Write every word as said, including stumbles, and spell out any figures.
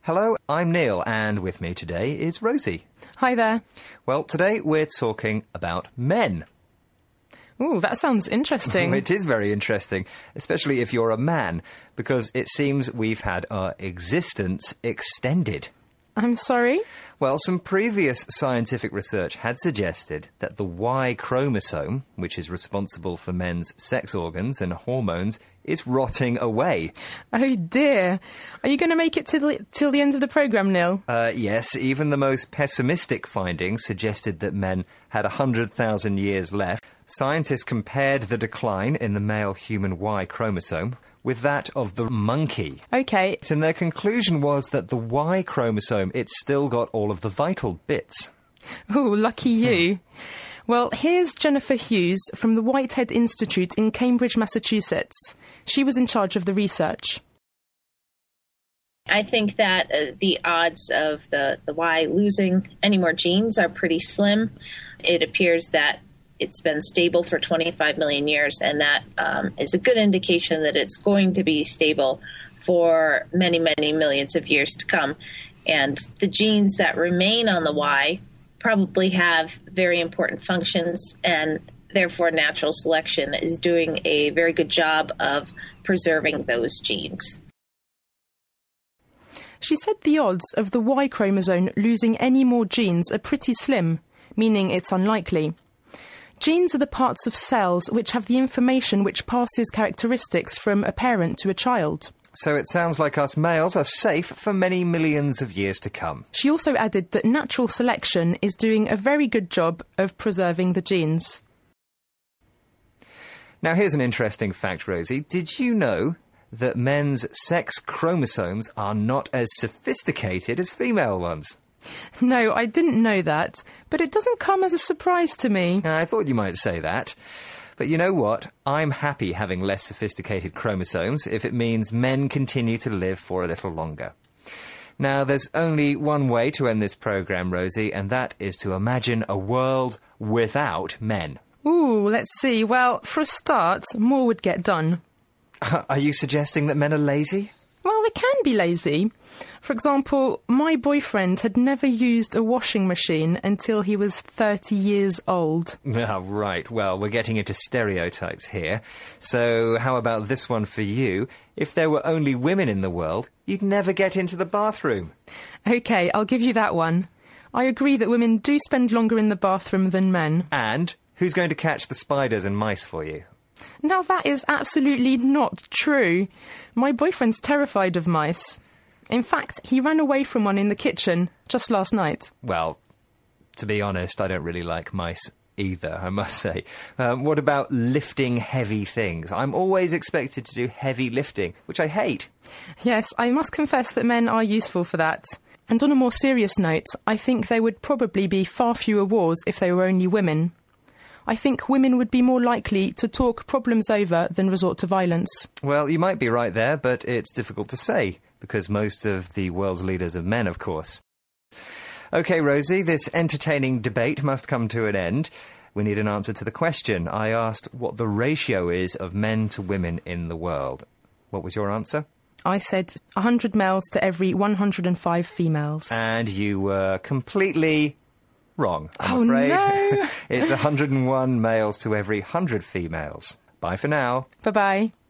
Hello, I'm Neil, and with me today is Rosie. Hi there. Well, today we're talking about men. Ooh, that sounds interesting. It is very interesting, especially if you're a man, because it seems we've had our existence extended. I'm sorry? Well, some previous scientific research had suggested that the Y chromosome, which is responsible for men's sex organs and hormones, is rotting away. Oh dear. Are you going to make it till the, till the end of the programme, Neil? Uh, yes, even the most pessimistic findings suggested that men had one hundred thousand years left. Scientists compared the decline in the male human Y chromosome with that of the monkey. OK. And their conclusion was that the Y chromosome, it's still got all of the vital bits. Ooh, lucky you. Hmm. Well, here's Jennifer Hughes from the Whitehead Institute in Cambridge, Massachusetts. She was in charge of the research. I think that uh, the odds of the, the Y losing any more genes are pretty slim. It appears that it's been stable for twenty-five million years, and that um, is a good indication that it's going to be stable for many, many millions of years to come. And the genes that remain on the Y probably have very important functions, and therefore natural selection is doing a very good job of preserving those genes. She said the odds of the Y chromosome losing any more genes are pretty slim, meaning it's unlikely. Genes are the parts of cells which have the information which passes characteristics from a parent to a child. So it sounds like us males are safe for many millions of years to come. She also added that natural selection is doing a very good job of preserving the genes. Now here's an interesting fact, Rosie. Did you know that men's sex chromosomes are not as sophisticated as female ones? No, I didn't know that, but it doesn't come as a surprise to me. I thought you might say that. But you know what? I'm happy having less sophisticated chromosomes if it means men continue to live for a little longer. Now, there's only one way to end this programme, Rosie, and that is to imagine a world without men. Ooh, let's see. Well, for a start, more would get done. Are you suggesting that men are lazy? Well, they can be lazy. For example, my boyfriend had never used a washing machine until he was thirty years old. Oh, right. Well, we're getting into stereotypes here. So how about this one for you? If there were only women in the world, you'd never get into the bathroom. OK, I'll give you that one. I agree that women do spend longer in the bathroom than men. And who's going to catch the spiders and mice for you? Now, that is absolutely not true. My boyfriend's terrified of mice. In fact, he ran away from one in the kitchen just last night. Well, to be honest, I don't really like mice either, I must say. Um, what about lifting heavy things? I'm always expected to do heavy lifting, which I hate. Yes, I must confess that men are useful for that. And on a more serious note, I think there would probably be far fewer wars if they were only women. I think women would be more likely to talk problems over than resort to violence. Well, you might be right there, but it's difficult to say, because most of the world's leaders are men, of course. OK, Rosie, this entertaining debate must come to an end. We need an answer to the question. I asked what the ratio is of men to women in the world. What was your answer? I said one hundred males to every one hundred five females. And you were completely wrong, I'm oh, afraid. No. It's one hundred and one males to every one hundred females. Bye for now. Bye-bye.